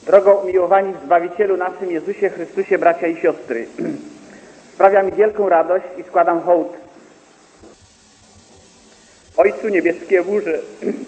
Drogo umiłowani w Zbawicielu naszym Jezusie Chrystusie, bracia i siostry, sprawia mi wielką radość i składam hołd Ojcu Niebieskiemu, że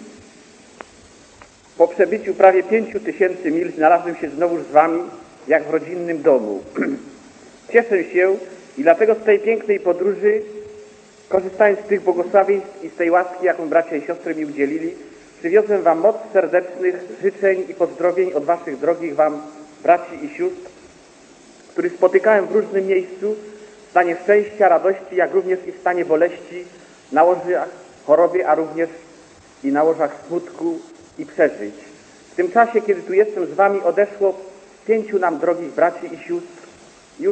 po przebyciu prawie 5000 mil znalazłem się znowu z wami, jak w rodzinnym domu. Cieszę się i dlatego z tej pięknej podróży, korzystając z tych błogosławieństw i z tej łaski, jaką bracia i siostry mi udzielili, przywiozłem wam moc serdecznych życzeń i pozdrowień od waszych drogich wam braci i sióstr, których spotykałem w różnym miejscu, w stanie szczęścia, radości, jak również i w stanie boleści, na łożach choroby, a również i na łożach smutku i przeżyć. W tym czasie, kiedy tu jestem z wami, odeszło 5 nam drogich braci i sióstr już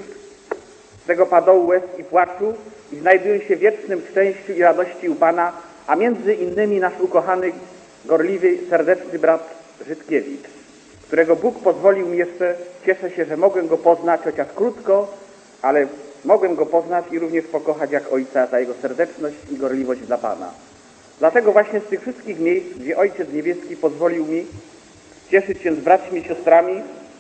z tego padołu łez i płaczu i znajdują się w wiecznym szczęściu i radości u Pana, a między innymi nasz ukochany, gorliwy, serdeczny brat Żydkiewicz, którego Bóg pozwolił mi jeszcze, cieszę się, że mogłem go poznać, chociaż krótko, ale mogłem go poznać i również pokochać jak ojca za jego serdeczność i gorliwość dla Pana. Dlatego właśnie z tych wszystkich miejsc, gdzie Ojciec Niebieski pozwolił mi cieszyć się z braćmi i siostrami,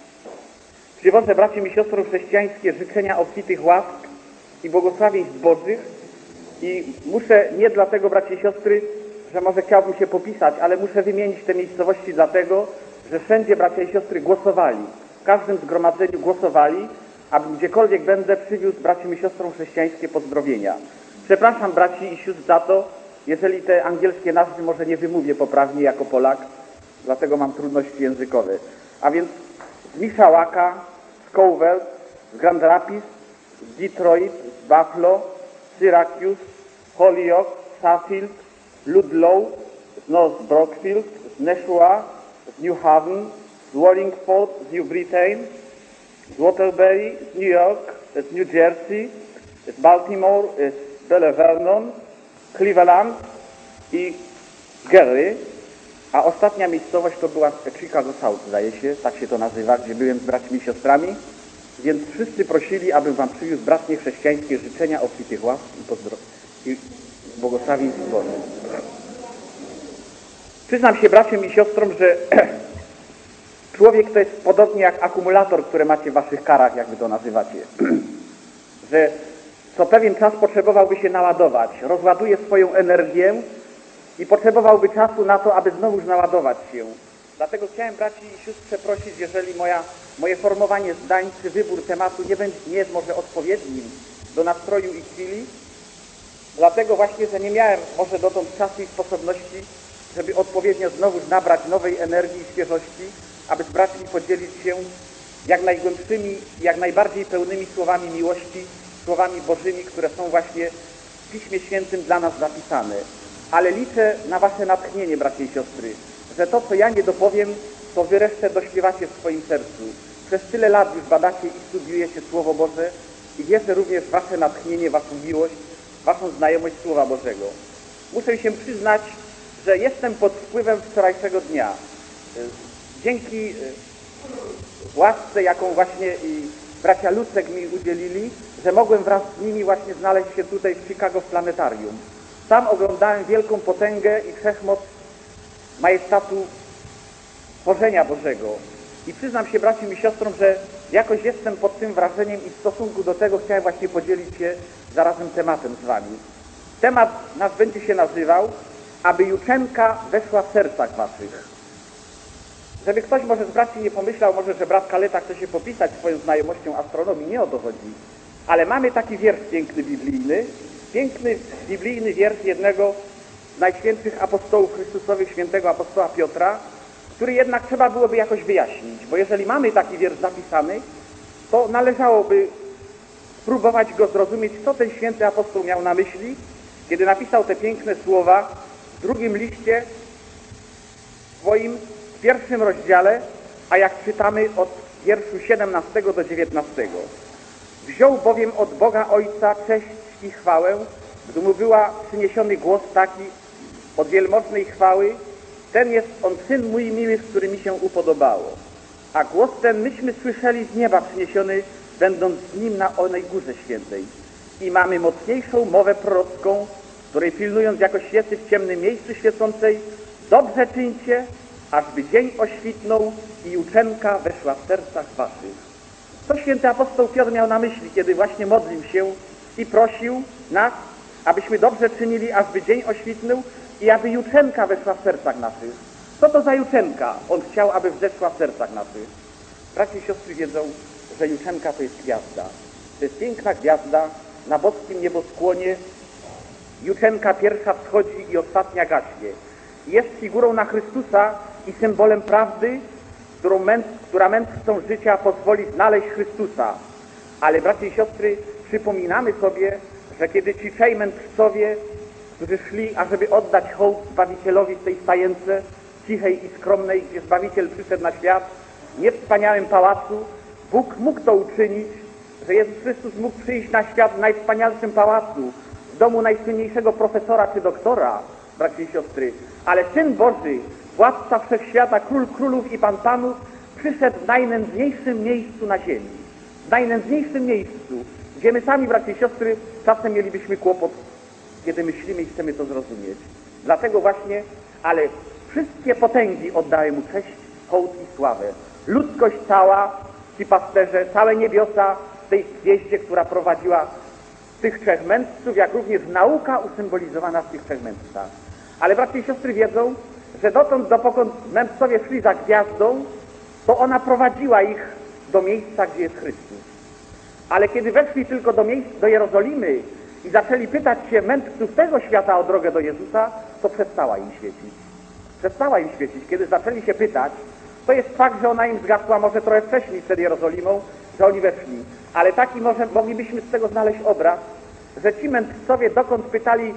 przywożę braciom i siostrom chrześcijańskie życzenia obfitych łask i błogosławieństw Bożych i muszę, nie dlatego, bracia i siostry, że może chciałbym się popisać, ale muszę wymienić te miejscowości dlatego, że wszędzie bracia i siostry głosowali, w każdym zgromadzeniu głosowali, aby gdziekolwiek będę przywiózł braciom i siostrom chrześcijańskie pozdrowienia. Przepraszam braci i sióstr za to, jeżeli te angielskie nazwy może nie wymówię poprawnie jako Polak, dlatego mam trudności językowe. A więc z Mishawaka, z Cowell, z Grand Rapids, z Detroit, z Buffalo, z Syracuse, Holyoke, Suffield, Ludlow, z North Brookfield, z Nashua, z New Haven, z Wallingford, z New Britain, z Waterbury, z New York, z New Jersey, z Baltimore, z Belle Vernon, Cleveland i Gary, a ostatnia miejscowość to była Chicago South, zdaje się, tak się to nazywa, gdzie byłem z braćmi i siostrami, więc wszyscy prosili, abym wam przywiózł bratnie chrześcijańskie życzenia obfitych łask i błogosławieństw Bożych. Przyznam się braciom i siostrom, że człowiek to jest podobnie jak akumulator, które macie w waszych karach, jak wy to nazywacie, że co pewien czas potrzebowałby się naładować, rozładuje swoją energię i potrzebowałby czasu na to, aby znowuż naładować się. Dlatego chciałem braci i sióstr przeprosić, jeżeli moje formowanie zdań czy wybór tematu nie jest może odpowiednim do nastroju i chwili, dlatego właśnie, że nie miałem może dotąd czasu i sposobności, żeby odpowiednio znowuż nabrać nowej energii i świeżości, aby z braćmi podzielić się jak najgłębszymi, jak najbardziej pełnymi słowami miłości, słowami Bożymi, które są właśnie w Piśmie Świętym dla nas zapisane. Ale liczę na wasze natchnienie, bracia i siostry, że to, co ja nie dopowiem, to wy resztę dośpiewacie w swoim sercu. Przez tyle lat już badacie i studiujecie Słowo Boże i wierzę również w wasze natchnienie, waszą miłość, waszą znajomość Słowa Bożego. Muszę się przyznać, że jestem pod wpływem wczorajszego dnia. Dzięki łasce, jaką właśnie i bracia Lucek mi udzielili, że mogłem wraz z nimi właśnie znaleźć się tutaj w Chicago w planetarium. Tam oglądałem wielką potęgę i wszechmoc majestatu tworzenia Bożego. I przyznam się braciom i siostrom, że jakoś jestem pod tym wrażeniem i w stosunku do tego chciałem właśnie podzielić się zarazem tematem z wami. Temat nasz będzie się nazywał aby juczenka weszła w sercach waszych. Żeby ktoś może z braci nie pomyślał, może, że brat Kaleta chce się popisać swoją znajomością astronomii, nie o to chodzi. Ale mamy taki wiersz piękny biblijny wiersz jednego z najświętszych apostołów Chrystusowych, świętego apostoła Piotra, który jednak trzeba byłoby jakoś wyjaśnić, bo jeżeli mamy taki wiersz zapisany, to należałoby spróbować go zrozumieć, co ten święty apostoł miał na myśli, kiedy napisał te piękne słowa w drugim liście swoim, w 1 rozdziale, a jak czytamy od wierszu 17 do 19. Wziął bowiem od Boga Ojca cześć i chwałę, gdy mu była przyniesiony głos taki od wielmożnej chwały, ten jest on Syn mój miły, w którym mi się upodobało. A głos ten myśmy słyszeli z nieba przyniesiony, będąc z nim na onej górze świętej. I mamy mocniejszą mowę prorocką, której pilnując jako świecy w ciemnym miejscu świecącej, dobrze czyńcie, ażby dzień oświtnął i juczenka weszła w sercach waszych. Co święty apostoł Piotr miał na myśli, kiedy właśnie modlił się i prosił nas, abyśmy dobrze czynili, ażby dzień oświtnął i aby juczenka weszła w sercach naszych. Co to za juczenka? On chciał, aby wzeszła w sercach naszych. Bracia i siostry wiedzą, że juczenka to jest gwiazda. To jest piękna gwiazda na boskim nieboskłonie. Juczenka pierwsza wschodzi i ostatnia gaśnie. Jest figurą na Chrystusa i symbolem prawdy, która mędrcom życia pozwoli znaleźć Chrystusa. Ale bracia i siostry, przypominamy sobie, że kiedy ci trzej mędrcowie, którzy szli, ażeby oddać hołd Zbawicielowi w tej stajence cichej i skromnej, gdzie Zbawiciel przyszedł na świat, nie w wspaniałym pałacu, Bóg mógł to uczynić, że Jezus Chrystus mógł przyjść na świat w najwspanialszym pałacu, w domu najsłynniejszego profesora czy doktora, bracia i siostry, ale Syn Boży, Władca Wszechświata, Król Królów i Pan Panów, przyszedł w najnędzniejszym miejscu na ziemi. W najnędzniejszym miejscu, gdzie my sami, bracia i siostry, czasem mielibyśmy kłopot, kiedy myślimy i chcemy to zrozumieć. Dlatego właśnie, ale wszystkie potęgi oddały Mu cześć, hołd i sławę. Ludzkość cała, ci pasterze, całe niebiosa w tej gwieździe, która prowadziła tych trzech mędrców, jak również nauka usymbolizowana w tych trzech mędrcach. Ale bracia i siostry wiedzą, że dotąd, dopokąd mędrcowie szli za gwiazdą, to ona prowadziła ich do miejsca, gdzie jest Chrystus. Ale kiedy weszli tylko do Jerozolimy i zaczęli pytać się mędrców tego świata o drogę do Jezusa, to przestała im świecić. Przestała im świecić. Kiedy zaczęli się pytać, to jest fakt, że ona im zgasła może trochę wcześniej przed Jerozolimą, że oni weszli. Ale taki może moglibyśmy z tego znaleźć obraz, że ci mędrcowie dokąd pytali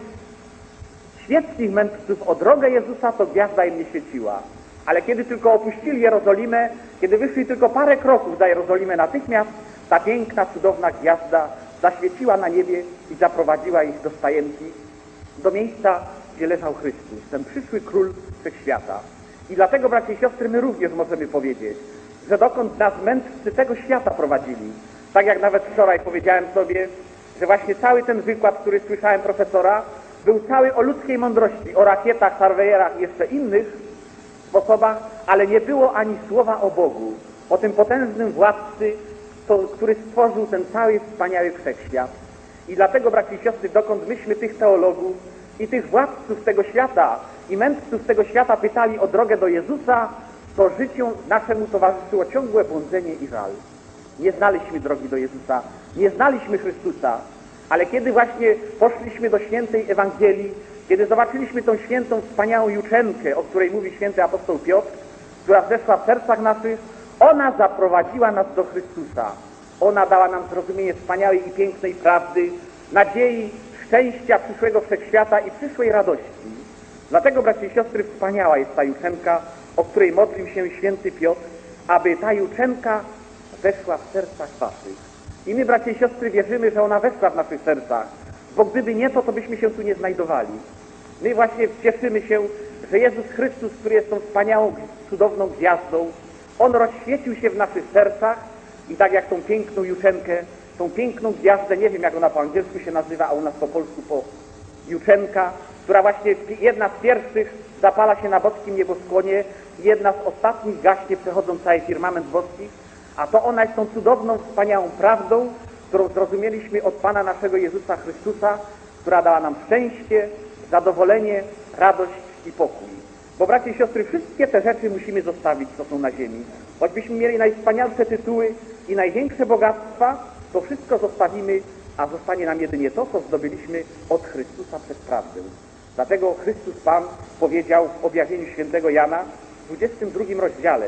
świeckich mędrców o drogę Jezusa, to gwiazda im nie świeciła. Ale kiedy tylko opuścili Jerozolimę, kiedy wyszli tylko parę kroków za Jerozolimę, natychmiast ta piękna, cudowna gwiazda zaświeciła na niebie i zaprowadziła ich do stajenki, do miejsca, gdzie leżał Chrystus, ten przyszły Król Wszechświata. I dlatego, bracia i siostry, my również możemy powiedzieć, że dokąd nas mędrcy tego świata prowadzili, tak jak nawet wczoraj powiedziałem sobie, że właśnie cały ten wykład, który słyszałem profesora, był cały o ludzkiej mądrości, o rakietach, Harveyerach i jeszcze innych sposobach, ale nie było ani słowa o Bogu, o tym potężnym władcy, który stworzył ten cały wspaniały wszechświat. I dlatego, bracia i siostry, dokąd myśmy tych teologów i tych władców tego świata i mędrców tego świata pytali o drogę do Jezusa, to życiu naszemu towarzyszyło ciągłe błądzenie i żal. Nie znaliśmy drogi do Jezusa, nie znaliśmy Chrystusa, ale kiedy właśnie poszliśmy do świętej Ewangelii, kiedy zobaczyliśmy tą świętą, wspaniałą juczenkę, o której mówi święty apostoł Piotr, która zeszła w sercach naszych, ona zaprowadziła nas do Chrystusa. Ona dała nam zrozumienie wspaniałej i pięknej prawdy, nadziei, szczęścia przyszłego wszechświata i przyszłej radości. Dlatego, bracia i siostry, wspaniała jest ta juczenka, o której modlił się święty Piotr, aby ta juczenka weszła w sercach waszych. I my, bracia i siostry, wierzymy, że ona weszła w naszych sercach, bo gdyby nie to, to byśmy się tu nie znajdowali. My właśnie cieszymy się, że Jezus Chrystus, który jest tą wspaniałą, cudowną gwiazdą, On rozświecił się w naszych sercach i tak jak tą piękną juczenkę, tą piękną gwiazdę, nie wiem jak ona po angielsku się nazywa, a u nas po polsku juczenka, która właśnie jedna z pierwszych zapala się na boskim nieboskłonie, jedna z ostatnich gaśnie, przechodząc cały firmament boski, a to ona jest tą cudowną, wspaniałą prawdą, którą zrozumieliśmy od Pana naszego Jezusa Chrystusa, która dała nam szczęście, zadowolenie, radość i pokój. Bo bracia i siostry, wszystkie te rzeczy musimy zostawić, co są na ziemi. Choćbyśmy mieli najwspanialsze tytuły i największe bogactwa, to wszystko zostawimy, a zostanie nam jedynie to, co zdobyliśmy od Chrystusa przez prawdę. Dlatego Chrystus Pan powiedział w objawieniu świętego Jana w 22 rozdziale.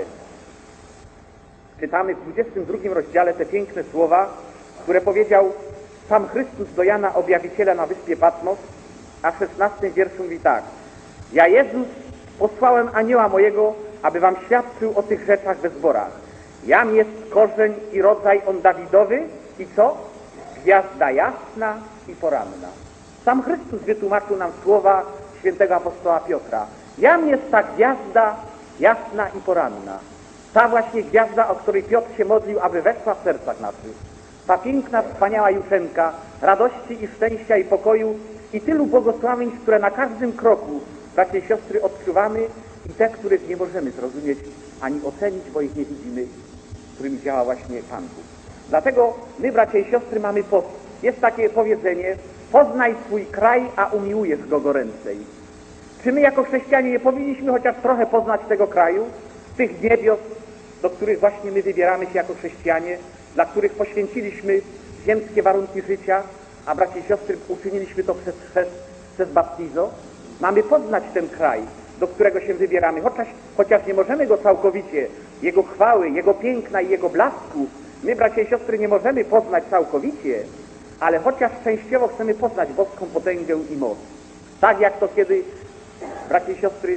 Czytamy w 22 rozdziale te piękne słowa, które powiedział sam Chrystus do Jana, objawiciela na wyspie Patmos, a w 16 wierszu mówi tak: ja, Jezus, posłałem anioła mojego, aby wam świadczył o tych rzeczach we zborach. Jam jest korzeń i rodzaj on Dawidowy i co? Gwiazda jasna i poranna. Sam Chrystus wytłumaczył nam słowa świętego apostoła Piotra. Jam jest ta gwiazda jasna i poranna. Ta właśnie gwiazda, o której Piotr się modlił, aby weszła w sercach naszych. Ta piękna, wspaniała juczenka radości i szczęścia i pokoju i tylu błogosławieństw, które na każdym kroku, bracia i siostry, odczuwamy i te, których nie możemy zrozumieć ani ocenić, bo ich nie widzimy, którymi działa właśnie Pan Bóg. Dlatego my, bracia i siostry, mamy jest takie powiedzenie: poznaj swój kraj, a umiłujesz go goręcej. Czy my jako chrześcijanie nie powinniśmy chociaż trochę poznać tego kraju, tych niebios, do których właśnie my wybieramy się jako chrześcijanie, dla których poświęciliśmy ziemskie warunki życia, a bracia i siostry uczyniliśmy to przez chrzest, przez baptizo? Mamy poznać ten kraj, do którego się wybieramy, chociaż nie możemy go całkowicie, jego chwały, jego piękna i jego blasku, my, bracia i siostry, nie możemy poznać całkowicie, ale chociaż częściowo chcemy poznać boską potęgę i moc. Tak jak to kiedy, bracia i siostry,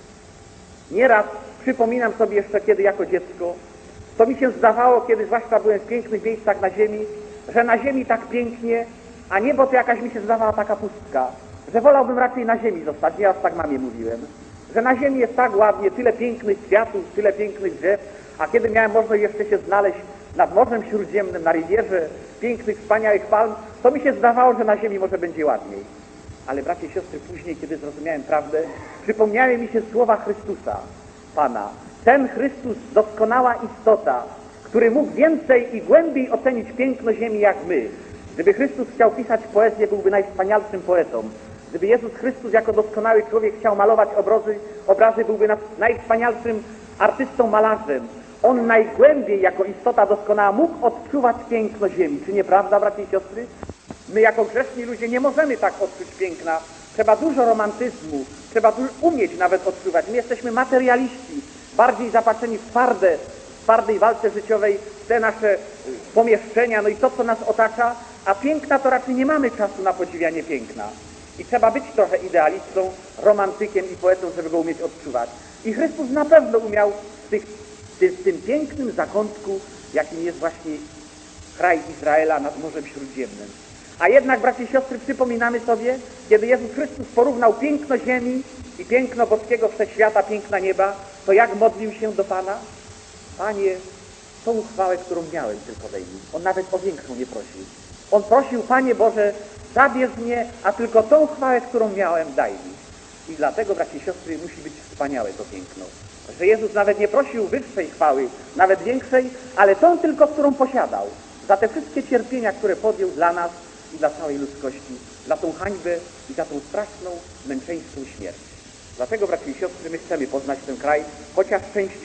nieraz przypominam sobie jeszcze, kiedy jako dziecko, to mi się zdawało, kiedy zwłaszcza byłem w pięknych miejscach na ziemi, że na ziemi tak pięknie, a niebo to jakaś mi się zdawała taka pustka, że wolałbym raczej na ziemi zostać. Nieraz tak mamie mówiłem, że na ziemi jest tak ładnie, tyle pięknych kwiatów, tyle pięknych drzew, a kiedy miałem możliwość jeszcze się znaleźć nad Morzem Śródziemnym, na rywierze, pięknych, wspaniałych palm, to mi się zdawało, że na ziemi może będzie ładniej. Ale bracia i siostry, później, kiedy zrozumiałem prawdę, przypomniały mi się słowa Chrystusa, Pana. Ten Chrystus, doskonała istota, który mógł więcej i głębiej ocenić piękno ziemi jak my. Gdyby Chrystus chciał pisać poezję, byłby najwspanialszym poetą. Gdyby Jezus Chrystus jako doskonały człowiek chciał malować obrazy, byłby najwspanialszym artystą, malarzem. On najgłębiej jako istota doskonała mógł odczuwać piękno ziemi. Czy nieprawda, bracia i siostry? My jako grzeszni ludzie nie możemy tak odczuć piękna. Trzeba dużo romantyzmu, trzeba umieć nawet odczuwać. My jesteśmy materialiści, bardziej zapatrzeni w twardej walce życiowej, w te nasze pomieszczenia, no i to, co nas otacza, a piękna to raczej nie mamy czasu na podziwianie piękna. I trzeba być trochę idealistą, romantykiem i poetą, żeby go umieć odczuwać. I Chrystus na pewno umiał w tym pięknym zakątku, jakim jest właśnie kraj Izraela nad Morzem Śródziemnym. A jednak, bracia i siostry, przypominamy sobie, kiedy Jezus Chrystus porównał piękno ziemi i piękno boskiego wszechświata, piękna nieba, to jak modlił się do Pana? Panie, tą chwałę, którą miałem, tylko daj mi. On nawet o większą nie prosił. On prosił: Panie Boże, zabierz mnie, a tylko tą chwałę, którą miałem, daj mi. I dlatego, bracia i siostry, musi być wspaniałe to piękno. Że Jezus nawet nie prosił wyższej chwały, nawet większej, ale tą tylko, którą posiadał. Za te wszystkie cierpienia, które podjął dla nas i dla całej ludzkości, za tą hańbę i za tą straszną, męczeńską śmierć. Dlatego, bracia i siostry, my chcemy poznać ten kraj, chociaż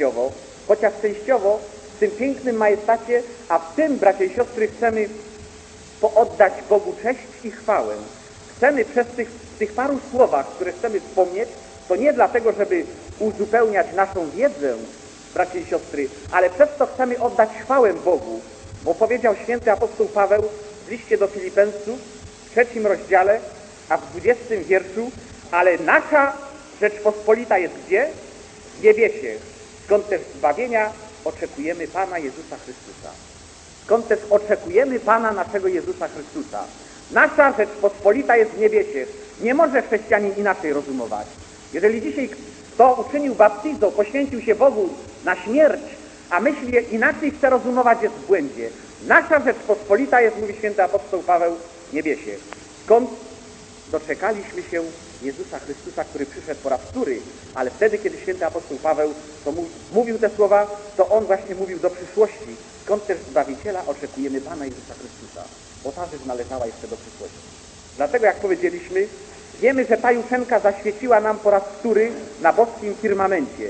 częściowo w tym pięknym majestacie, a w tym, bracia i siostry, chcemy oddać Bogu cześć i chwałę. Chcemy przez tych paru słowach, które chcemy wspomnieć, to nie dlatego, żeby uzupełniać naszą wiedzę, bracia i siostry, ale przez to chcemy oddać chwałę Bogu, bo powiedział święty apostoł Paweł w liście do Filipensów w 3 rozdziale, a w 20 wierszu: ale nasza Rzeczpospolita jest gdzie? W niebiesie, skąd też zbawienia oczekujemy Pana Jezusa Chrystusa. Skąd też oczekujemy Pana naszego Jezusa Chrystusa. Nasza Rzeczpospolita jest w niebiesie. Nie może chrześcijanin inaczej rozumować. Jeżeli dzisiaj kto uczynił baptizo, poświęcił się Bogu na śmierć, a myśli inaczej chce rozumować, jest w błędzie. Nasza Rzeczpospolita jest, mówi święty apostoł Paweł, w niebiesie. Skąd doczekaliśmy się Jezusa Chrystusa, który przyszedł po raz wtóry, ale wtedy, kiedy święty apostoł Paweł to mówił te słowa, to on właśnie mówił do przyszłości. Skąd też Zbawiciela oczekujemy Pana Jezusa Chrystusa, bo ta rzecz należała jeszcze do przyszłości. Dlatego, jak powiedzieliśmy, wiemy, że ta jutrzenka zaświeciła nam po raz wtóry na boskim firmamencie.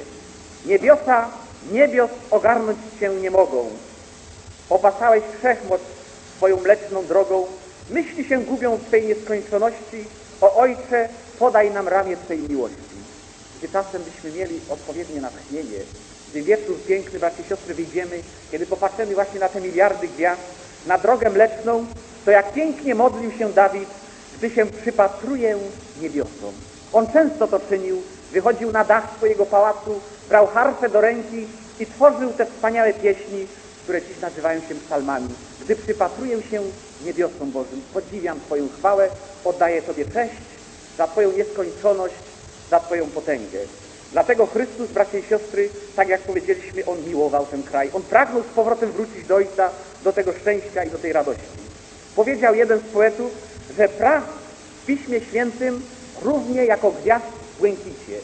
Niebios ogarnąć cię nie mogą. Opasałeś wszechmoc swoją mleczną drogą. Myśli się gubią w Twej nieskończoności. O Ojcze, podaj nam ramię Twej miłości. Gdy czasem byśmy mieli odpowiednie natchnienie, gdy wieczór piękny, bracia i siostry, wyjdziemy, kiedy popatrzymy właśnie na te miliardy gwiazd, na drogę mleczną, to jak pięknie modlił się Dawid, gdy się przypatruje niebiosom. On często to czynił, wychodził na dach swojego pałacu, brał harfę do ręki i tworzył te wspaniałe pieśni, które dziś nazywają się psalmami. Gdy przypatruję się niebiosom Bożym, podziwiam Twoją chwałę, oddaję Tobie cześć za Twoją nieskończoność, za Twoją potęgę. Dlatego Chrystus, bracia i siostry, tak jak powiedzieliśmy, On miłował ten kraj. On pragnął z powrotem wrócić do Ojca, do tego szczęścia i do tej radości. Powiedział jeden z poetów, że prach w Piśmie Świętym równie jako gwiazd w błękicie.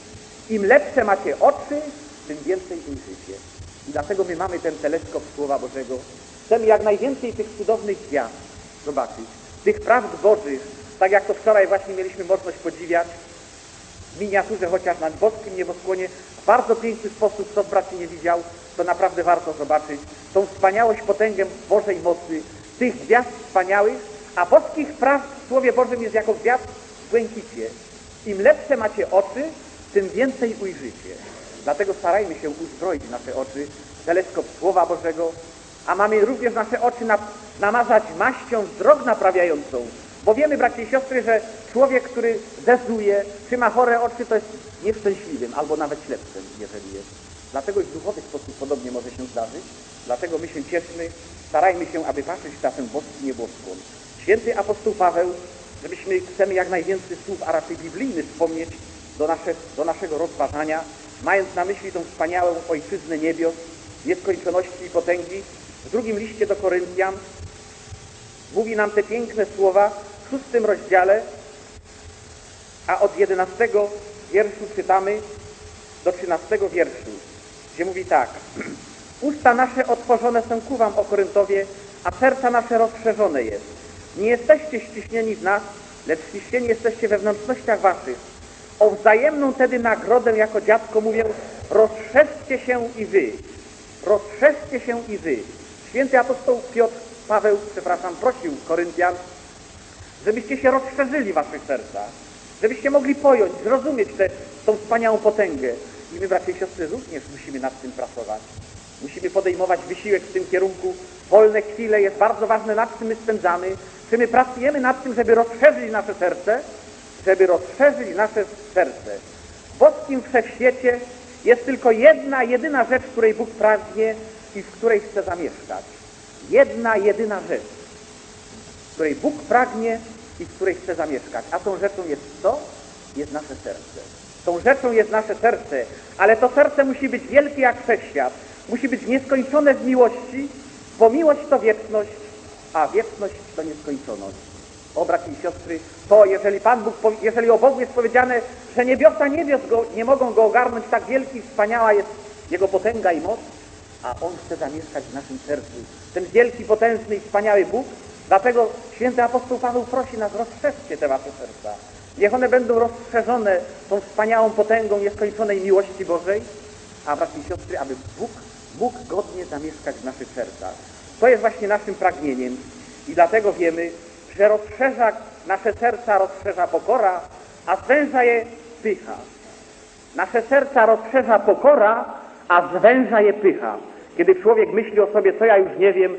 Im lepsze macie oczy, tym więcej ujrzycie. I dlatego my mamy ten teleskop Słowa Bożego. Chcemy jak najwięcej tych cudownych gwiazd zobaczyć, tych prawd Bożych, tak jak to wczoraj właśnie mieliśmy możliwość podziwiać w miniaturze, chociaż na boskim nieboskłonie, w bardzo piękny sposób, kto z braci nie widział, to naprawdę warto zobaczyć tą wspaniałość, potęgę Bożej mocy, tych gwiazd wspaniałych, a boskich prawd w Słowie Bożym jest jako gwiazd w błękicie. Im lepsze macie oczy, tym więcej ujrzycie. Dlatego starajmy się uzbroić nasze oczy w teleskop Słowa Bożego, a mamy również nasze oczy namazać maścią wzrok naprawiającą. Bo wiemy, bracia i siostry, że człowiek, który zezuje, czy ma chore oczy, to jest nieszczęśliwym, albo nawet ślepcem, jeżeli jest. Dlatego i w duchowy sposób podobnie może się zdarzyć. Dlatego my się cieszmy, starajmy się, aby patrzeć czasem boski nieboskłon. Święty apostoł Paweł, chcemy jak najwięcej słów, a raczej biblijnych wspomnieć do naszego rozważania, mając na myśli tą wspaniałą ojczyznę niebios, nieskończoności i potęgi. W drugim liście do Koryntian mówi nam te piękne słowa w 6 rozdziale, a od 11 wierszu czytamy do 13 wierszu, gdzie mówi tak: usta nasze otworzone są ku wam, o Koryntowie, a serca nasze rozszerzone jest. Nie jesteście ściśnieni w nas, lecz ściśnieni jesteście we wnętrznościach waszych. O wzajemną tedy nagrodę, jako dziadko mówię, rozszerzcie się i wy. Rozszerzcie się i wy. Święty apostoł Paweł prosił Koryntian, żebyście się rozszerzyli w waszych sercach, żebyście mogli pojąć, zrozumieć tą wspaniałą potęgę. I my, bracia i siostry, również musimy nad tym pracować. Musimy podejmować wysiłek w tym kierunku. Wolne chwile jest bardzo ważne, nad czym my spędzamy. Czy my pracujemy nad tym, żeby rozszerzyć nasze serce? Żeby rozszerzyć nasze serce. W boskim wszechświecie jest tylko jedna, jedyna rzecz, której Bóg pragnie i w której chce zamieszkać. Jedna, jedyna rzecz, w której Bóg pragnie i w której chce zamieszkać. A tą rzeczą jest co? Jest nasze serce. Tą rzeczą jest nasze serce, ale to serce musi być wielkie jak wszechświat. Musi być nieskończone w miłości, bo miłość to wieczność, a wieczność to nieskończoność. O, bracia i siostry, to jeżeli o Bogu jest powiedziane, że niebiosa niebios nie mogą go ogarnąć, tak wielki i wspaniała jest Jego potęga i moc, a On chce zamieszkać w naszym sercu. Ten wielki, potężny i wspaniały Bóg. Dlatego święty apostoł Paweł prosi nas: rozszerzcie te wasze serca. Niech one będą rozszerzone tą wspaniałą potęgą nieskończonej miłości Bożej, a bracia i siostry, aby Bóg mógł godnie zamieszkać w naszych sercach. To jest właśnie naszym pragnieniem i dlatego wiemy, że nasze serca rozszerza pokora, a zwęża je pycha. Nasze serca rozszerza pokora, a zwęża je pycha. Kiedy człowiek myśli o sobie, co ja już nie wiem,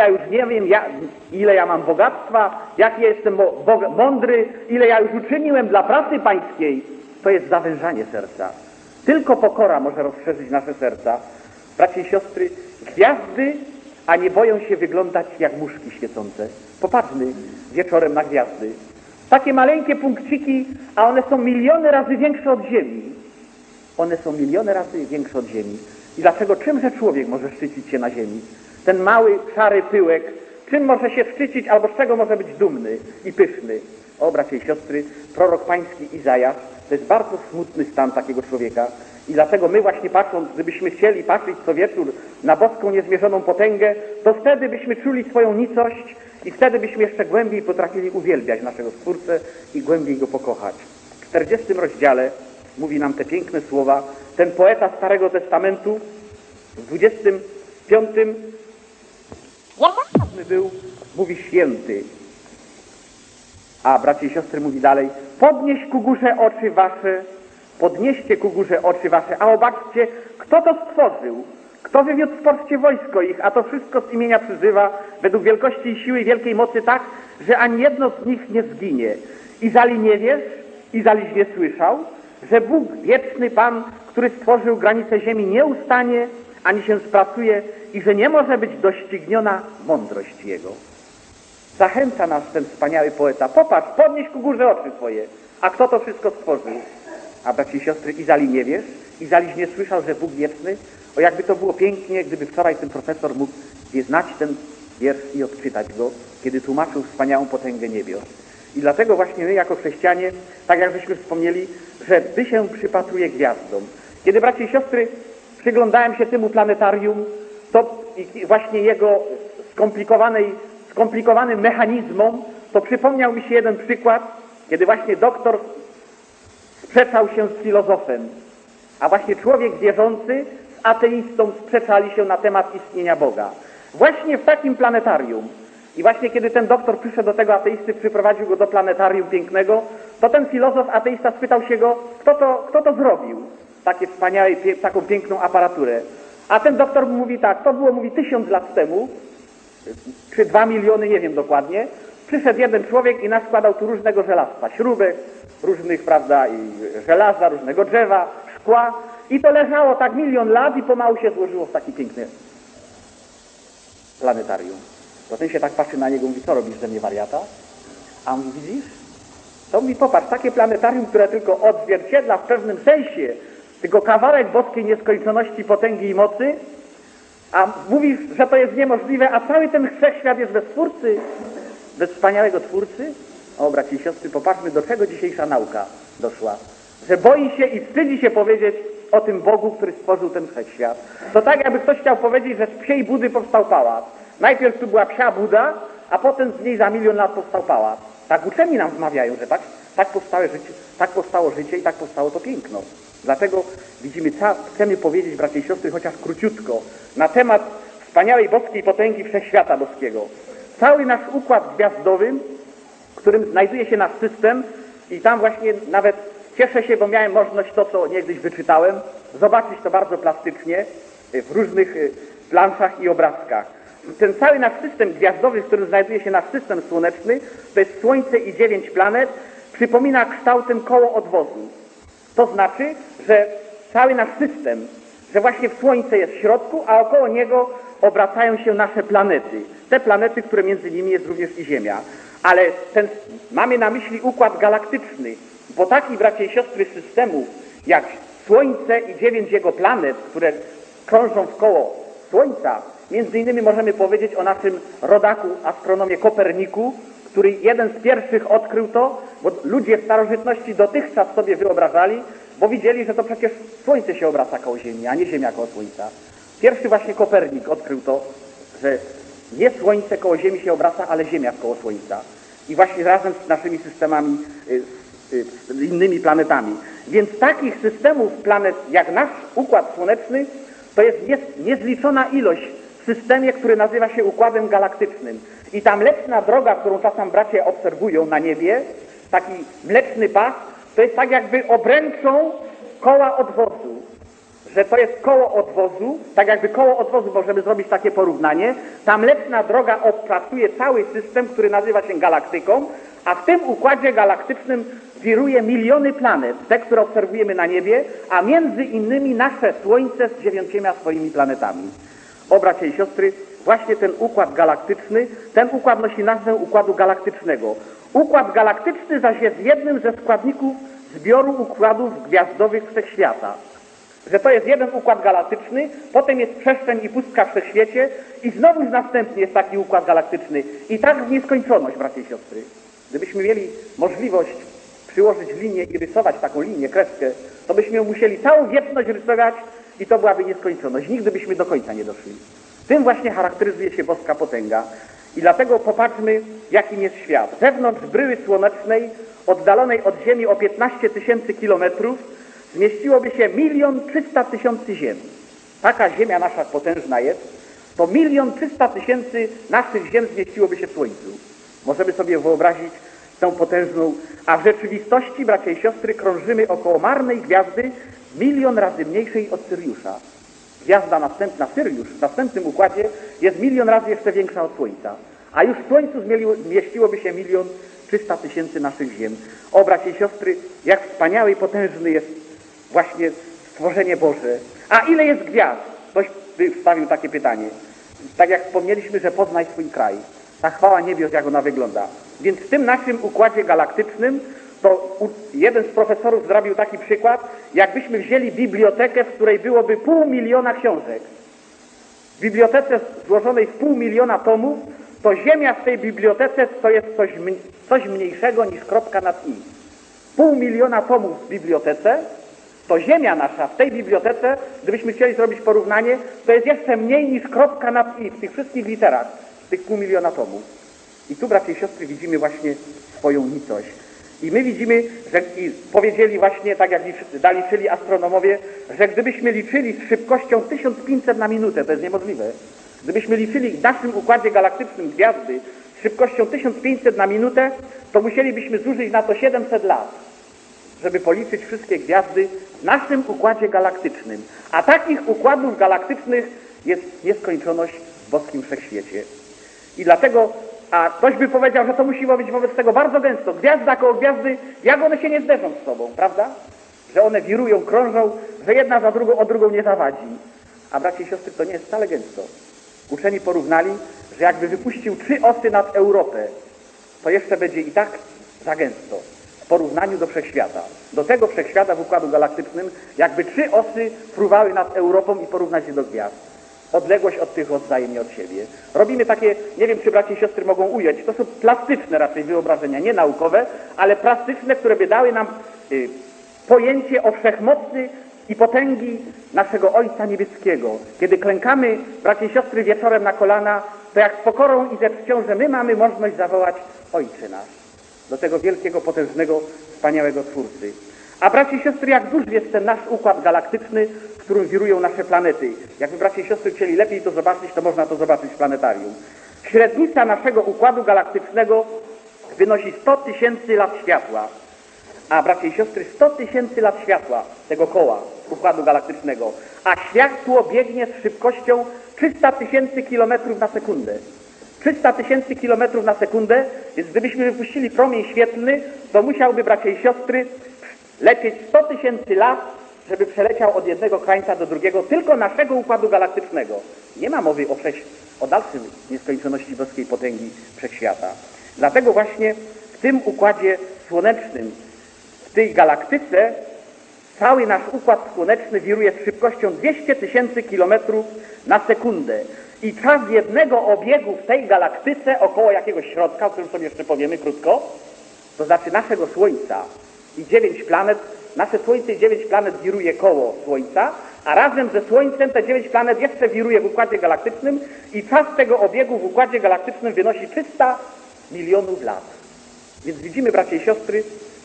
ile ja mam bogactwa, jaki ja jestem mądry, ile ja już uczyniłem dla pracy pańskiej, to jest zawężanie serca. Tylko pokora może rozszerzyć nasze serca. Bracia i siostry, gwiazdy, a nie boją się wyglądać jak muszki świecące. Popatrzmy wieczorem na gwiazdy. Takie maleńkie punkciki, a one są miliony razy większe od Ziemi. One są miliony razy większe od Ziemi. I dlaczego? Czymże człowiek może szczycić się na ziemi? Ten mały, szary pyłek, czym może się szczycić, albo z czego może być dumny i pyszny? O, bracia i siostry, prorok pański Izajasz, to jest bardzo smutny stan takiego człowieka. I dlatego my właśnie patrząc, gdybyśmy chcieli patrzeć co wieczór na boską niezmierzoną potęgę, to wtedy byśmy czuli swoją nicość i wtedy byśmy jeszcze głębiej potrafili uwielbiać naszego Stwórcę i głębiej Go pokochać. W 40 rozdziale mówi nam te piękne słowa ten poeta Starego Testamentu, w 25 mówi święty. A bracia i siostry mówi dalej: podnieście ku górze oczy wasze, a zobaczcie, kto to stworzył, kto wywiódł z Polskie wojsko ich, a to wszystko z imienia przyzywa, według wielkości i siły i wielkiej mocy tak, że ani jedno z nich nie zginie. Izali nie wiesz, Izaliś nie słyszał, że Bóg, wieczny Pan, który stworzył granice ziemi, nie ustanie, ani się spracuje i że nie może być dościgniona mądrość Jego. Zachęca nas ten wspaniały poeta. Popatrz, podnieś ku górze oczy swoje. A kto to wszystko stworzył? A braci i siostry, Izali nie wiesz? Izaliś nie słyszał, że Bóg wieczny? O, jakby to było pięknie, gdyby wczoraj ten profesor mógł znać ten wiersz i odczytać go, kiedy tłumaczył wspaniałą potęgę niebios. I dlatego właśnie my jako chrześcijanie, tak jak żeśmy wspomnieli, że Ty się przypatruje gwiazdom. Kiedy, bracia i siostry, przyglądałem się temu planetarium, to właśnie jego skomplikowanym mechanizmom, to przypomniał mi się jeden przykład, kiedy właśnie doktor sprzeczał się z filozofem, a właśnie człowiek wierzący z ateistą sprzeczali się na temat istnienia Boga. Właśnie w takim planetarium. I właśnie kiedy ten doktor przyszedł do tego ateisty, przyprowadził go do planetarium pięknego, to ten filozof ateista spytał się go, kto to zrobił? Takie wspaniałe, taką piękną aparaturę. A ten doktor mówi tak, to było, mówi, 1000 lat temu, czy 2 miliony, nie wiem dokładnie, przyszedł jeden człowiek i naskładał tu różnego żelastwa, śrubek, różnych, prawda, i żelaza, różnego drzewa, szkła i to leżało tak 1 000 000 lat i pomału się złożyło w taki piękny planetarium. To ten się tak patrzy na niego, mówi, co robisz ze mnie, wariata? A on mówi, widzisz? To mówi, popatrz, takie planetarium, które tylko odzwierciedla w pewnym sensie tylko kawałek boskiej nieskończoności, potęgi i mocy, a mówisz, że to jest niemożliwe, a cały ten wszechświat jest bez Twórcy, bez wspaniałego Twórcy? O, braci i siostry, popatrzmy, do czego dzisiejsza nauka doszła. Że boi się i wstydzi się powiedzieć o tym Bogu, który stworzył ten wszechświat. To tak, jakby ktoś chciał powiedzieć, że z psiej budy powstał pałac. Najpierw tu była psia buda, a potem z niej za 1 000 000 lat powstał pałac. Tak uczeni nam wmawiają, że tak powstało życie i tak powstało to piękno. Dlatego widzimy, chcemy powiedzieć, bracia i siostry, chociaż króciutko, na temat wspaniałej boskiej potęgi wszechświata boskiego. Cały nasz układ gwiazdowy, w którym znajduje się nasz system i tam właśnie nawet cieszę się, bo miałem możliwość to, co niegdyś wyczytałem, zobaczyć to bardzo plastycznie w różnych planszach i obrazkach. Ten cały nasz system gwiazdowy, w którym znajduje się nasz system słoneczny, to jest Słońce i 9 planet, przypomina kształtem koło odwozu. To znaczy, że cały nasz system, że właśnie w Słońce jest w środku, a około niego obracają się nasze planety. Te planety, które między nimi jest również i Ziemia. Ale mamy na myśli układ galaktyczny, bo takich, bracia i siostry, systemów jak Słońce i 9 jego planet, które krążą wkoło Słońca, między innymi możemy powiedzieć o naszym rodaku astronomie Koperniku, który jeden z pierwszych odkrył to, bo ludzie w starożytności dotychczas sobie wyobrażali, bo widzieli, że to przecież Słońce się obraca koło Ziemi, a nie Ziemia koło Słońca. Pierwszy właśnie Kopernik odkrył to, że nie Słońce koło Ziemi się obraca, ale Ziemia koło Słońca. I właśnie razem z naszymi systemami, z innymi planetami. Więc takich systemów planet, jak nasz Układ Słoneczny, to jest niezliczona ilość w systemie, który nazywa się Układem Galaktycznym. I ta mleczna droga, którą czasem bracia obserwują na niebie, taki mleczny pas, to jest tak jakby obręczą koła odwozu. Że to jest koło odwozu, tak jakby koło odwozu, możemy zrobić takie porównanie. Ta mleczna droga opracuje cały system, który nazywa się galaktyką, a w tym układzie galaktycznym wiruje miliony planet, te, które obserwujemy na niebie, a między innymi nasze Słońce z 9 swoimi planetami. O, bracia i siostry, właśnie ten układ galaktyczny, ten układ nosi nazwę układu galaktycznego. Układ galaktyczny zaś jest jednym ze składników zbioru układów gwiazdowych wszechświata. Że to jest jeden układ galaktyczny, potem jest przestrzeń i pustka w wszechświecie i znowu następnie jest taki układ galaktyczny. I tak w nieskończoność, bracia i siostry. Gdybyśmy mieli możliwość przyłożyć linię i rysować taką linię, kreskę, to byśmy musieli całą wieczność rysować i to byłaby nieskończoność. Nigdy byśmy do końca nie doszli. Tym właśnie charakteryzuje się boska potęga. I dlatego popatrzmy, jakim jest świat. Wewnątrz bryły słonecznej, oddalonej od Ziemi o 15 000 kilometrów, zmieściłoby się 1 300 000 ziem. Taka Ziemia nasza potężna jest, to 1 300 000 naszych ziem zmieściłoby się w Słońcu. Możemy sobie wyobrazić tę potężną, a w rzeczywistości, bracia i siostry, krążymy około marnej gwiazdy 1 000 000 razy mniejszej od Syriusza. Gwiazda następna, Syriusz, w następnym układzie jest 1 000 000 razy jeszcze większa od Słońca. A już w Słońcu zmieściłoby się 1 300 000 naszych ziem. O, bracia i siostry, jak wspaniały i potężny jest właśnie stworzenie Boże. A ile jest gwiazd? Ktoś by wstawił takie pytanie. Tak jak wspomnieliśmy, że poznaj swój kraj. Ta chwała niebios, jak ona wygląda. Więc w tym naszym układzie galaktycznym to jeden z profesorów zrobił taki przykład, jakbyśmy wzięli bibliotekę, w której byłoby 500 000 książek. W bibliotece złożonej w 500 000 tomów, to Ziemia w tej bibliotece to jest coś coś mniejszego niż kropka nad i. 500 000 tomów w bibliotece, to ziemia nasza w tej bibliotece, gdybyśmy chcieli zrobić porównanie, to jest jeszcze mniej niż kropka nad i w tych wszystkich literach, w tych 500 000 tomów. I tu, bracia i siostry, widzimy właśnie swoją nicość. I my widzimy, że i powiedzieli właśnie, tak jak liczyli astronomowie, że gdybyśmy liczyli z szybkością 1500 na minutę, to jest niemożliwe. Gdybyśmy liczyli w naszym układzie galaktycznym gwiazdy z szybkością 1500 na minutę, to musielibyśmy zużyć na to 700 lat, żeby policzyć wszystkie gwiazdy w naszym układzie galaktycznym. A takich układów galaktycznych jest nieskończoność w boskim wszechświecie. I dlatego, a ktoś by powiedział, że to musi być wobec tego bardzo gęsto. Gwiazda koło gwiazdy, jak one się nie zderzą z sobą, prawda? Że one wirują, krążą, że jedna za drugą o drugą nie zawadzi. A bracia i siostry, to nie jest wcale gęsto. Uczeni porównali, że jakby wypuścił 3 osy nad Europę, to jeszcze będzie i tak za gęsto w porównaniu do wszechświata. Do tego wszechświata w układu galaktycznym, jakby 3 osy fruwały nad Europą i porównać je do gwiazd. Odległość od tych os wzajemnie od siebie. Robimy takie, nie wiem, czy bracia i siostry mogą ująć, to są plastyczne raczej wyobrażenia, nie naukowe, ale plastyczne, które by dały nam pojęcie o wszechmocy i potęgi naszego Ojca Niebieskiego. Kiedy klękamy, bracia i siostry, wieczorem na kolana, to jak z pokorą i ze czcią, że my mamy możliwość zawołać Ojcze nasz, do tego wielkiego, potężnego, wspaniałego Twórcy. A bracia i siostry, jak duży jest ten nasz układ galaktyczny, w którym wirują nasze planety. Jakby bracia i siostry chcieli lepiej to zobaczyć, to można to zobaczyć w planetarium. Średnica naszego układu galaktycznego wynosi 100 000 lat światła. A bracia i siostry, 100 000 lat światła tego koła układu galaktycznego. A światło biegnie z szybkością 300 000 kilometrów na sekundę. 300 000 kilometrów na sekundę, więc gdybyśmy wypuścili promień świetlny, to musiałby, bracia i siostry, lecieć 100 000 lat, żeby przeleciał od jednego krańca do drugiego, tylko naszego układu galaktycznego. Nie ma mowy o dalszym nieskończoności boskiej potęgi wszechświata. Dlatego właśnie w tym układzie słonecznym, w tej galaktyce, cały nasz układ słoneczny wiruje z szybkością 200 000 kilometrów na sekundę. I czas jednego obiegu w tej galaktyce około jakiegoś środka, o którym sobie jeszcze powiemy krótko, to znaczy naszego Słońca i 9 planet, nasze Słońce i 9 planet wiruje koło Słońca, a razem ze Słońcem te 9 planet jeszcze wiruje w Układzie Galaktycznym i czas tego obiegu w Układzie Galaktycznym wynosi 300 milionów lat. Więc widzimy, bracia i siostry,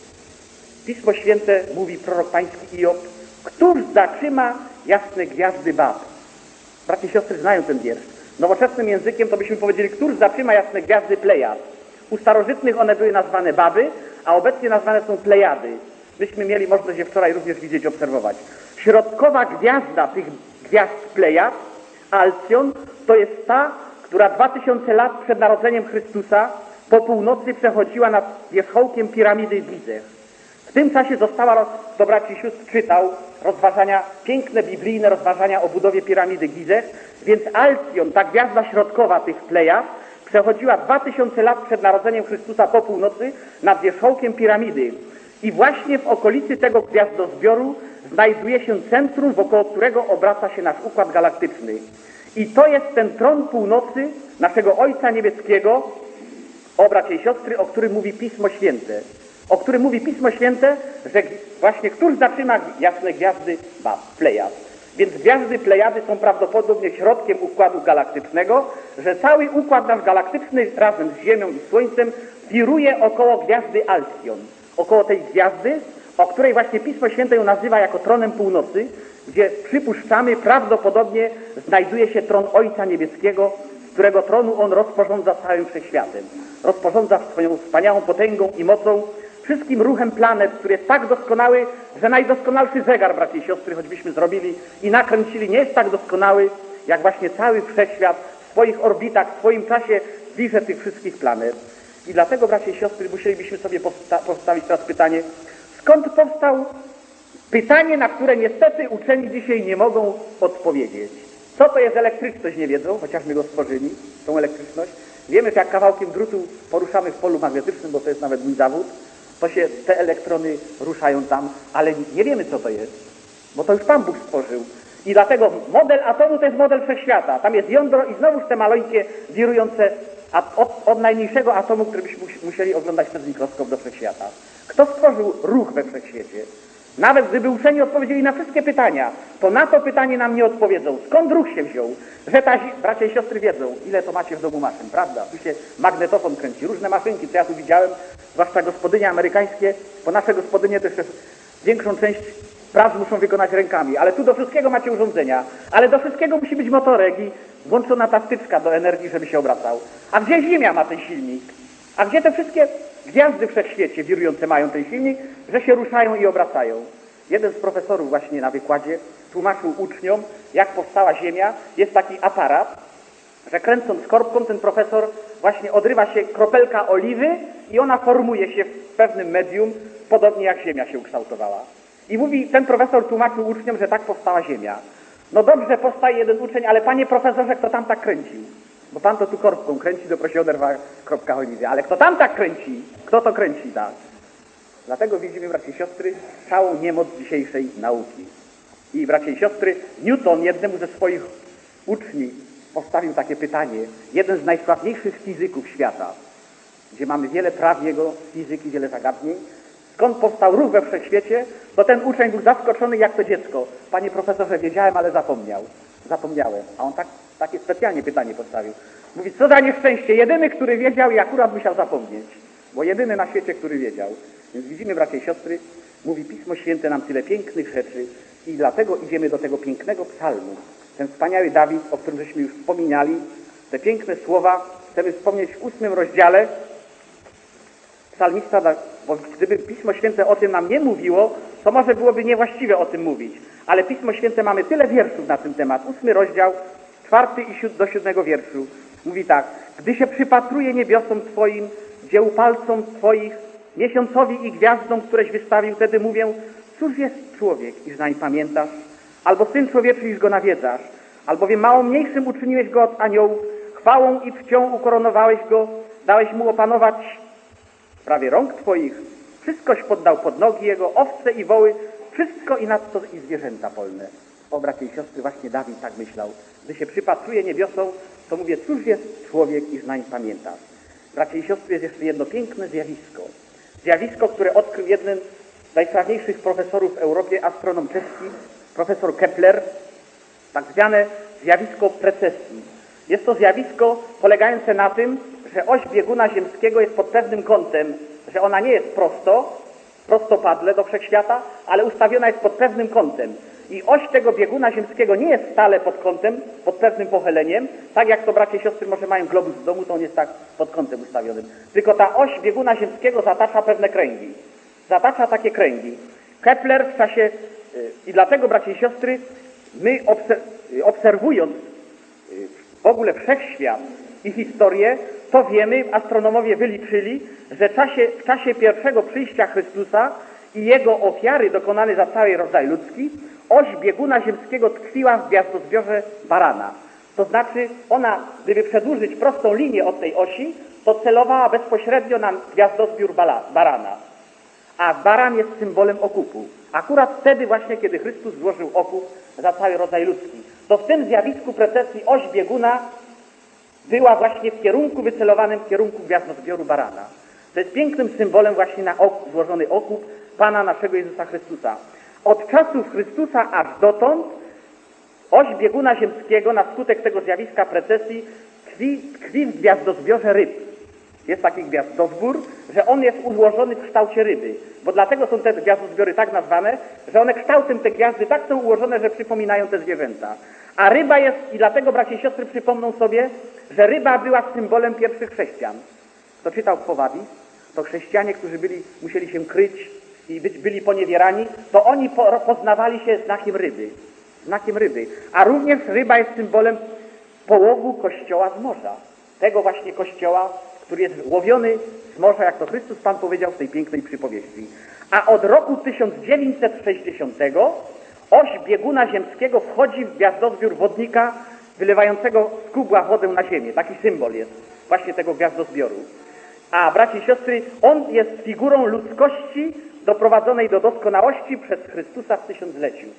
Pismo Święte mówi prorok pański Iob, któż zatrzyma jasne gwiazdy Bab? Bracia i siostry znają ten wiersz. Nowoczesnym językiem to byśmy powiedzieli, któż zatrzyma jasne gwiazdy Plejad. U starożytnych one były nazwane Baby, a obecnie nazwane są Plejady. Myśmy mieli możliwość je wczoraj również widzieć, obserwować. Środkowa gwiazda tych gwiazd Plejad, Alcjon, to jest ta, która 2000 lat przed narodzeniem Chrystusa po północy przechodziła nad wierzchołkiem piramidy Gizeh. W tym czasie została, to braci i sióstr czytał, rozważania, piękne biblijne rozważania o budowie piramidy Gizeh, więc Alcjon, ta gwiazda środkowa tych Plejad, przechodziła 2000 lat przed narodzeniem Chrystusa po północy nad wierzchołkiem piramidy. I właśnie w okolicy tego gwiazdozbioru znajduje się centrum, wokoło którego obraca się nasz układ galaktyczny. I to jest ten tron północy naszego Ojca Niebieskiego, o bracia i siostry, o którym mówi Pismo Święte. O którym mówi Pismo Święte, że właśnie któż zatrzyma jasne gwiazdy Plejad. Więc gwiazdy Plejady są prawdopodobnie środkiem układu galaktycznego, że cały układ nasz galaktyczny razem z Ziemią i Słońcem wiruje około gwiazdy Alcjon. Około tej gwiazdy, o której właśnie Pismo Święte ją nazywa jako tronem północy, gdzie przypuszczamy prawdopodobnie znajduje się tron Ojca Niebieskiego, z którego tronu On rozporządza całym wszechświatem. Rozporządza swoją wspaniałą potęgą i mocą, wszystkim ruchem planet, który jest tak doskonały, że najdoskonalszy zegar, bracia i siostry, choćbyśmy zrobili i nakręcili, nie jest tak doskonały, jak właśnie cały wszechświat w swoich orbitach, w swoim czasie zbliże tych wszystkich planet. I dlatego, bracia i siostry, musielibyśmy sobie postawić teraz pytanie, skąd powstał pytanie, na które niestety uczeni dzisiaj nie mogą odpowiedzieć. Co to jest elektryczność, nie wiedzą, chociaż my go stworzyli, tą elektryczność. Wiemy, że jak kawałkiem drutu poruszamy w polu magnetycznym, bo to jest nawet mój zawód, to się te elektrony ruszają tam, ale nie wiemy, co to jest, bo to już Pan Bóg stworzył. I dlatego model atomu to jest model wszechświata. Tam jest jądro i znowuż te maleńkie, wirujące od najmniejszego atomu, który byśmy musieli oglądać przez mikroskop do wszechświata. Kto stworzył ruch we wszechświecie? Nawet gdyby uczeni odpowiedzieli na wszystkie pytania, to na to pytanie nam nie odpowiedzą. Skąd ruch się wziął? Że bracia i siostry wiedzą, ile to macie w domu maszyn, prawda? Tu się magnetofon kręci, różne maszynki, co ja tu widziałem, zwłaszcza gospodynie amerykańskie, bo nasze gospodynie też większą część prac muszą wykonać rękami, ale tu do wszystkiego macie urządzenia, ale do wszystkiego musi być motorek i włączona ta wtyczka do energii, żeby się obracał. A gdzie Ziemia ma ten silnik? A gdzie te wszystkie gwiazdy w wszechświecie wirujące mają ten silnik, że się ruszają i obracają? Jeden z profesorów właśnie na wykładzie tłumaczył uczniom, jak powstała Ziemia. Jest taki aparat, że kręcąc korbką ten profesor właśnie odrywa się kropelka oliwy i ona formuje się w pewnym medium, podobnie jak Ziemia się ukształtowała. I mówi, ten profesor tłumaczył uczniom, że tak powstała Ziemia. No dobrze, powstaje jeden uczeń, ale panie profesorze, kto tam tak kręcił? Bo pan to tu korbką kręci, to prosi oderwa kropka oliwy. Ale kto tam tak kręci? Kto to kręci tak? Dlatego widzimy, bracia i siostry, całą niemoc dzisiejszej nauki. I bracia i siostry, Newton jednemu ze swoich uczniów postawił takie pytanie. Jeden z najsławniejszych fizyków świata, gdzie mamy wiele praw jego fizyki, wiele zagadnień. Skąd powstał ruch we wszechświecie? To ten uczeń był zaskoczony jak to dziecko. Panie profesorze, wiedziałem, ale zapomniałem. A on takie specjalnie pytanie postawił. Mówi, co za nieszczęście, jedyny, który wiedział i akurat musiał zapomnieć. Bo jedyny na świecie, który wiedział. Więc widzimy, bracia i siostry, mówi Pismo Święte nam tyle pięknych rzeczy i dlatego idziemy do tego pięknego psalmu. Ten wspaniały Dawid, o którym żeśmy już wspominali, te piękne słowa chcemy wspomnieć w 8 rozdziale. Psalmista, bo gdyby Pismo Święte o tym nam nie mówiło, to może byłoby niewłaściwe o tym mówić. Ale Pismo Święte mamy tyle wierszów na ten temat. 8 rozdział, 4 do 7 wierszu. Mówi tak. Gdy się przypatruje niebiosom Twoim, dziełu palcom Twoich, miesiącowi i gwiazdom, któreś wystawił, wtedy mówię, cóż jest człowiek, iż nań pamiętasz? Albo syn człowieczy, iż go nawiedzasz? Albowiem mało mniejszym uczyniłeś go od aniołów, chwałą i czcią ukoronowałeś go, dałeś mu opanować prawie rąk Twoich, wszystkoś poddał pod nogi jego, owce i woły, wszystko i nadto i zwierzęta polne. O, bracie i siostry, właśnie Dawid tak myślał. Gdy się przypatruje niebiosom, to mówię, cóż jest człowiek, iż nań pamiętasz? Bracie i siostry, jest jeszcze jedno piękne zjawisko. Zjawisko, które odkrył jeden z najsławniejszych profesorów w Europie, astronom czeski, profesor Kepler, tak zwane zjawisko precesji. Jest to zjawisko polegające na tym, że oś bieguna ziemskiego jest pod pewnym kątem, że ona nie jest prostopadle do wszechświata, ale ustawiona jest pod pewnym kątem. I oś tego bieguna ziemskiego nie jest stale pod kątem, pod pewnym pochyleniem, tak jak to bracia i siostry może mają globus w domu, to on jest tak pod kątem ustawionym. Tylko ta oś bieguna ziemskiego zatacza pewne kręgi. Zatacza takie kręgi. Kepler w czasie, i dlatego bracia i siostry, my obserwując w ogóle wszechświat i historię, to wiemy, astronomowie wyliczyli, że w czasie pierwszego przyjścia Chrystusa i Jego ofiary dokonanej za cały rodzaj ludzki, oś bieguna ziemskiego tkwiła w gwiazdozbiorze barana. To znaczy ona, gdyby przedłużyć prostą linię od tej osi, to celowała bezpośrednio na gwiazdozbiór barana. A baran jest symbolem okupu. Akurat wtedy właśnie, kiedy Chrystus złożył okup za cały rodzaj ludzki, to w tym zjawisku precesji oś bieguna była właśnie w kierunku wycelowanym, w kierunku gwiazdozbioru barana. To jest pięknym symbolem właśnie na złożony okup Pana naszego Jezusa Chrystusa. Od czasów Chrystusa aż dotąd oś bieguna ziemskiego na skutek tego zjawiska precesji tkwi w gwiazdozbiorze ryb. Jest taki gwiazdozbór, że on jest ułożony w kształcie ryby. Bo dlatego są te gwiazdozbiory tak nazwane, że one kształtem te gwiazdy tak są ułożone, że przypominają te zwierzęta. A ryba jest, i dlatego bracia i siostry przypomną sobie, że ryba była symbolem pierwszych chrześcijan. Kto czytał Quo Vadis, to chrześcijanie, którzy musieli się kryć i byli poniewierani, to oni poznawali się znakiem ryby. Znakiem ryby. A również ryba jest symbolem połowu Kościoła z morza. Tego właśnie Kościoła, który jest łowiony z morza, jak to Chrystus Pan powiedział w tej pięknej przypowieści. A od roku 1960 oś bieguna ziemskiego wchodzi w gwiazdozbiór wodnika wylewającego z kubła wodę na ziemię. Taki symbol jest właśnie tego gwiazdozbioru. A bracia i siostry, on jest figurą ludzkości doprowadzonej do doskonałości przez Chrystusa w tysiącleciu.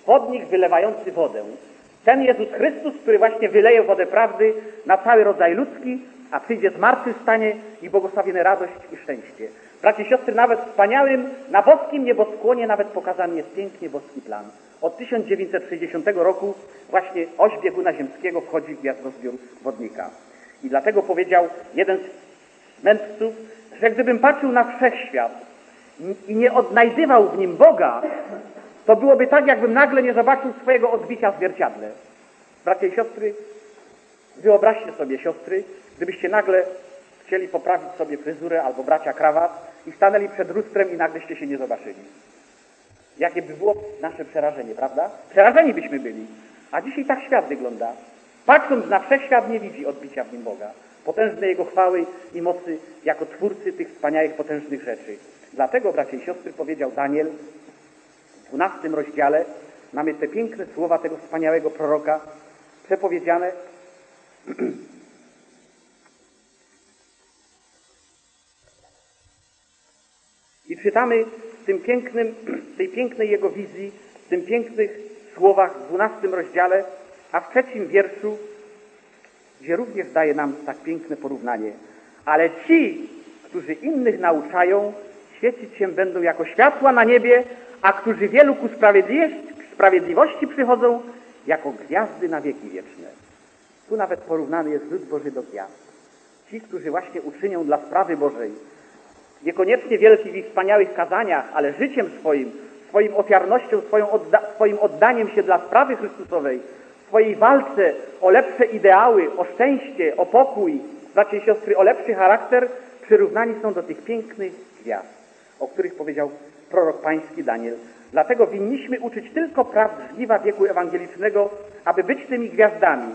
chodnik wylewający wodę. Ten Jezus Chrystus, który właśnie wyleje wodę prawdy na cały rodzaj ludzki, a przyjdzie zmartwychwstanie i błogosławione radość i szczęście. Bracia i siostry, nawet wspaniałym, na boskim nieboskłonie nawet pokazany jest pięknie boski plan. Od 1960 roku właśnie oś bieguna ziemskiego wchodzi w gwiazdozbiór wodnika. I dlatego powiedział jeden z mędrców, że gdybym patrzył na wszechświat i nie odnajdywał w nim Boga, to byłoby tak, jakbym nagle nie zobaczył swojego odbicia w zwierciadle. Bracia i siostry, wyobraźcie sobie, siostry, gdybyście nagle chcieli poprawić sobie fryzurę albo bracia krawat i stanęli przed lustrem i nagleście się nie zobaczyli. Jakie by było nasze przerażenie, prawda? Przerażeni byśmy byli. A dzisiaj tak świat wygląda. Patrząc na wszechświat, nie widzi odbicia w nim Boga. Potężnej Jego chwały i mocy jako Twórcy tych wspaniałych, potężnych rzeczy. Dlatego, bracia i siostry, powiedział Daniel w 12 rozdziale, mamy te piękne słowa tego wspaniałego proroka przepowiedziane. I czytamy w tej pięknej jego wizji, w tym pięknych słowach w 12 rozdziale, a w 3 wierszu, gdzie również daje nam tak piękne porównanie. Ale ci, którzy innych nauczają, świecić się będą jako światła na niebie, a którzy wielu ku sprawiedliwości przychodzą, jako gwiazdy na wieki wieczne. Tu nawet porównany jest lud Boży do gwiazd. Ci, którzy właśnie uczynią dla sprawy Bożej, niekoniecznie wielkich i wspaniałych kazaniach, ale życiem swoim ofiarnością, swoim oddaniem się dla sprawy Chrystusowej, swojej walce o lepsze ideały, o szczęście, o pokój, bracia i siostry, o lepszy charakter, przyrównani są do tych pięknych gwiazd, o których powiedział prorok pański Daniel. Dlatego winniśmy uczyć tylko prawd żniwa wieku ewangelicznego, aby być tymi gwiazdami.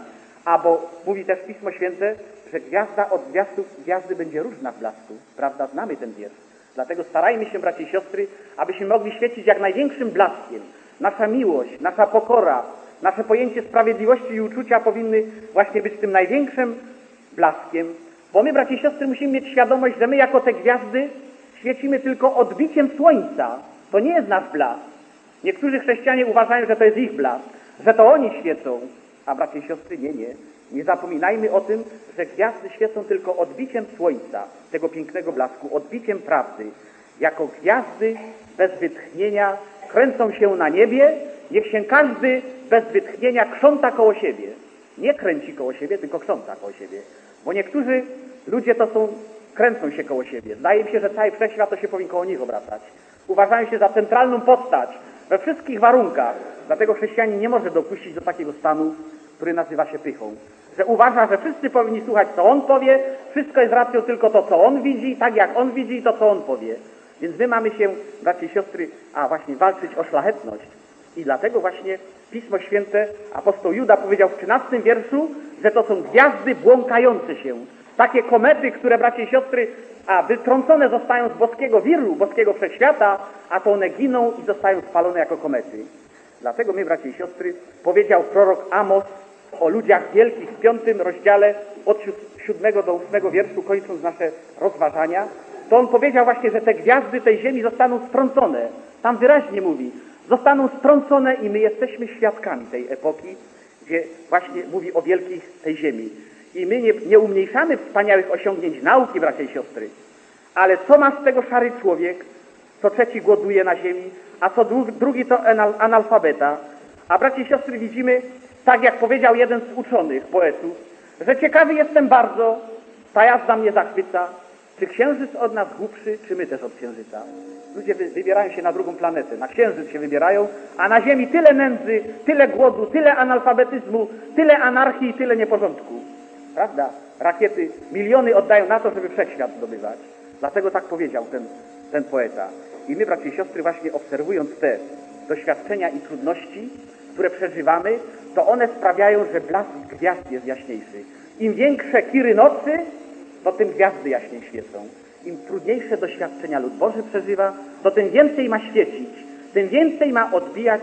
Bo mówi też Pismo Święte, że gwiazda od gwiazdy będzie różna w blasku. Prawda? Znamy ten wiersz. Dlatego starajmy się, bracia i siostry, abyśmy mogli świecić jak największym blaskiem. Nasza miłość, nasza pokora, nasze pojęcie sprawiedliwości i uczucia powinny właśnie być tym największym blaskiem. Bo my, bracia i siostry, musimy mieć świadomość, że my jako te gwiazdy świecimy tylko odbiciem słońca. To nie jest nasz blask. Niektórzy chrześcijanie uważają, że to jest ich blask, że to oni świecą. A bracia i siostry, nie. Nie zapominajmy o tym, że gwiazdy świecą tylko odbiciem słońca, tego pięknego blasku, odbiciem prawdy. Jako gwiazdy bez wytchnienia kręcą się na niebie, niech się każdy bez wytchnienia krząta koło siebie. Nie kręci koło siebie, tylko krząta koło siebie. Bo niektórzy ludzie kręcą się koło siebie. Zdaje mi się, że cały wszechświat to się powinien koło nich obracać. Uważają się za centralną postać we wszystkich warunkach. Dlatego chrześcijanin nie może dopuścić do takiego stanu, który nazywa się pychą. Że uważa, że wszyscy powinni słuchać, co on powie, wszystko jest racją tylko to, co on widzi, tak jak on widzi i to, co on powie. Więc my mamy się, bracia i siostry, właśnie walczyć o szlachetność. I dlatego właśnie Pismo Święte, apostoł Juda powiedział w 13 wierszu, że to są gwiazdy błąkające się. Takie komety, które, bracia i siostry, wytrącone zostają z boskiego wiru, boskiego wszechświata, a to one giną i zostają spalone jako komety. Dlatego my, bracia i siostry, powiedział prorok Amos o ludziach wielkich w 5 rozdziale od 7 do 8 wierszu, kończąc nasze rozważania, to on powiedział właśnie, że te gwiazdy tej ziemi zostaną strącone. Tam wyraźnie mówi, zostaną strącone i my jesteśmy świadkami tej epoki, gdzie właśnie mówi o wielkich tej ziemi. I my nie umniejszamy wspaniałych osiągnięć nauki, bracia i siostry, ale co ma z tego szary człowiek, co trzeci głoduje na ziemi, a co drugi to analfabeta. A bracia i siostry, widzimy, tak jak powiedział jeden z uczonych poetów, że ciekawy jestem bardzo, ta jazda mnie zachwyca, czy księżyc od nas głupszy, czy my też od księżyca. Ludzie wybierają się na drugą planetę, na księżyc się wybierają, a na ziemi tyle nędzy, tyle głodu, tyle analfabetyzmu, tyle anarchii i tyle nieporządku. Prawda? Rakiety miliony oddają na to, żeby wszechświat zdobywać. Dlatego tak powiedział ten poeta. I my, bracia i siostry, właśnie obserwując te doświadczenia i trudności, które przeżywamy, to one sprawiają, że blask gwiazd jest jaśniejszy. Im większe kiry nocy, to tym gwiazdy jaśniej świecą. Im trudniejsze doświadczenia lud Boży przeżywa, to tym więcej ma świecić, tym więcej ma odbijać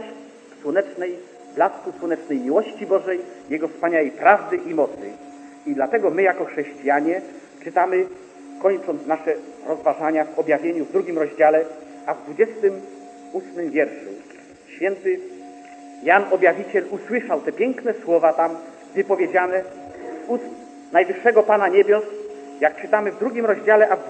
blasku słonecznej miłości Bożej, Jego wspaniałej prawdy i mocy. I dlatego my jako chrześcijanie czytamy, kończąc nasze rozważania w Objawieniu w 2 rozdziale, a w 28 wierszu święty Jan Objawiciel usłyszał te piękne słowa tam wypowiedziane z ust Najwyższego Pana Niebios, jak czytamy w 2 rozdziale, a w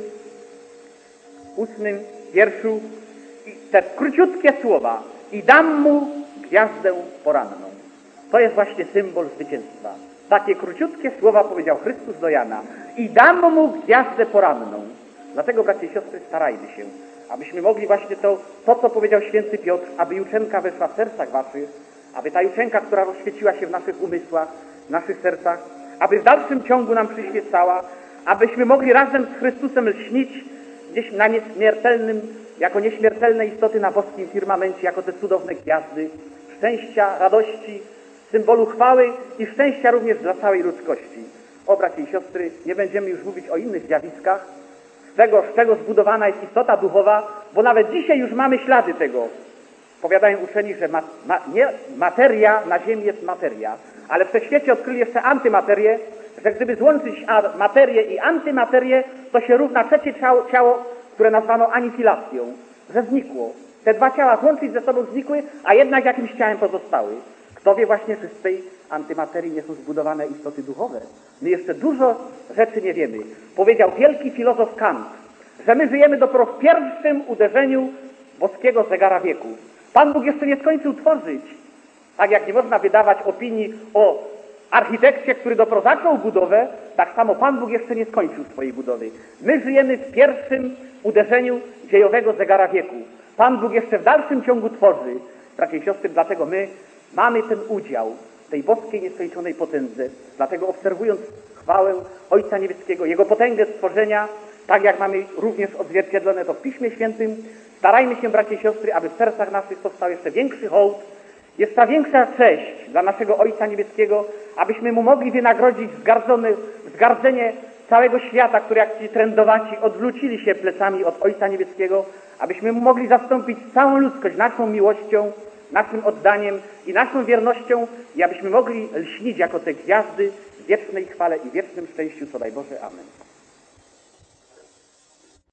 28 wierszu, i te króciutkie słowa: i dam mu gwiazdę poranną. To jest właśnie symbol zwycięstwa. Takie króciutkie słowa powiedział Chrystus do Jana: i dam mu gwiazdę poranną. Dlatego, bracia i siostry, starajmy się, abyśmy mogli właśnie to, co powiedział święty Piotr, aby juczenka weszła w sercach waszych, aby ta juczenka, która rozświeciła się w naszych umysłach, w naszych sercach, aby w dalszym ciągu nam przyświecała, abyśmy mogli razem z Chrystusem lśnić gdzieś na nieśmiertelnym, jako nieśmiertelne istoty na boskim firmamencie, jako te cudowne gwiazdy, szczęścia, radości, symbolu chwały i szczęścia również dla całej ludzkości. O, bracia i siostry, nie będziemy już mówić o innych zjawiskach, z czego zbudowana jest istota duchowa, bo nawet dzisiaj już mamy ślady tego. Powiadają uczeni, że nie materia na ziemi jest materia, ale w wszechświecie odkryli jeszcze antymaterię, że gdyby złączyć materię i antymaterię, to się równa trzecie ciało, które nazwano anihilacją, że znikło. Te dwa ciała złączyć ze sobą znikły, a jednak jakimś ciałem pozostały. Kto wie właśnie, czy z tej antymaterii nie są zbudowane istoty duchowe? My jeszcze dużo rzeczy nie wiemy. Powiedział wielki filozof Kant, że my żyjemy dopiero w pierwszym uderzeniu boskiego zegara wieku. Pan Bóg jeszcze nie skończył tworzyć. Tak jak nie można wydawać opinii o architekcie, który dopiero zaczął budowę, tak samo Pan Bóg jeszcze nie skończył swojej budowy. My żyjemy w pierwszym uderzeniu dziejowego zegara wieku. Pan Bóg jeszcze w dalszym ciągu tworzy. Bracia i siostry, dlatego my mamy ten udział w tej boskiej nieskończonej potędze. Dlatego obserwując chwałę Ojca Niebieskiego, Jego potęgę stworzenia, tak jak mamy również odzwierciedlone to w Piśmie Świętym, starajmy się, bracia i siostry, aby w sercach naszych powstał jeszcze większy hołd, jest ta większa cześć dla naszego Ojca Niebieskiego, abyśmy Mu mogli wynagrodzić zgardzenie całego świata, który jak ci trędowaci odwrócili się plecami od Ojca Niebieskiego, abyśmy Mu mogli zastąpić całą ludzkość naszą miłością, naszym oddaniem i naszą wiernością i abyśmy mogli lśnić jako te gwiazdy w wiecznej chwale i wiecznym szczęściu, co daj Boże. Amen.